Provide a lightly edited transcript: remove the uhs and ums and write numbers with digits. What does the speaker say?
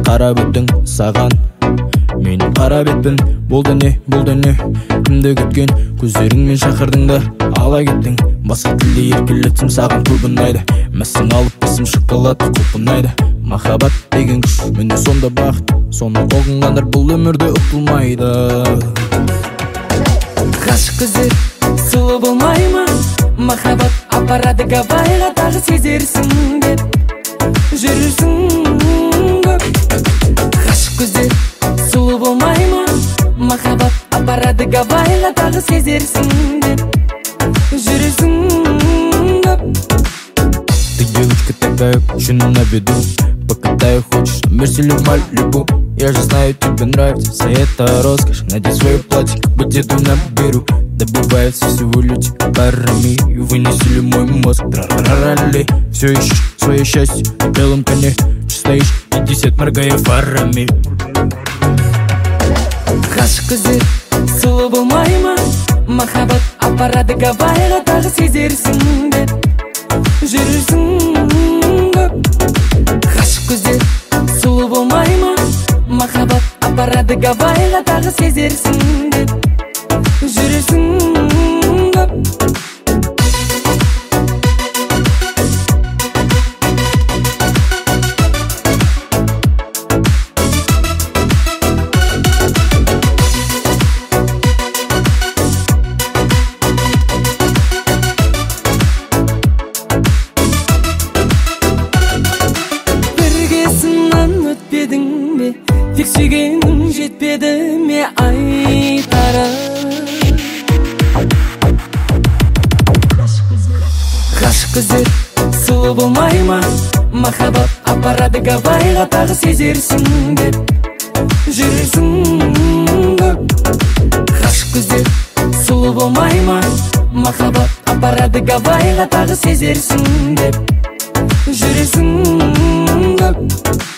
карап өттүң саган. Менин кара бетпен болду не кимди күткөн көздөрүң мен шакырдың да ала кеттиң. Башка тилде эркелетсем саган кулбунайды. Мәсең алып басым шоколад кулбунайды. Махаббат деген күш менде сонда бакыт. Соны огунгандар бул өмүрдө утулмайды. Гашык көздөр сулуу болмайбы? Махаббат апарады Гавайга, дагы сезерсиң деп жүрүрсүң көп. Гашык көздөр сулуу болмайбы? Махаббат апарады Гавайга, дагы сезерсиң деп жүрүрсүң көп. Ты девочка такая, очень на виду. Покатай хочешь, мерсили Малибу. Я же знаю, тебе нравится вся эта роскошь. Надень свое платье, как бы деду на беру. Добывается всего лишь парами. И вынесли мой мозг, трарарали. Все ищешь свое счастье на белом коне. Стоишь 50 моргая фарами. Гашык көздөр сулуу болмайбы? Махаббат апарады Гавайга, дагы сезерсиң деп жүрүрсүң көп. Гашык көздөр сулуу болмайбы? Махаббат апарады Гавайга, дагы сезерсиң деп жүрүрсүң көп. Тек сүйгенің жетпеді ме айтарым? Гашык көздөр сулуу болмайбы? Махаббат апарады Гавайга, дагы сезерсиң деп жүрүрсүң көп. Гашык көздөр сулуу болмайбы? Махаббат апарады Гавайга, дагы сезерсиң деп жүрүрсүң көп.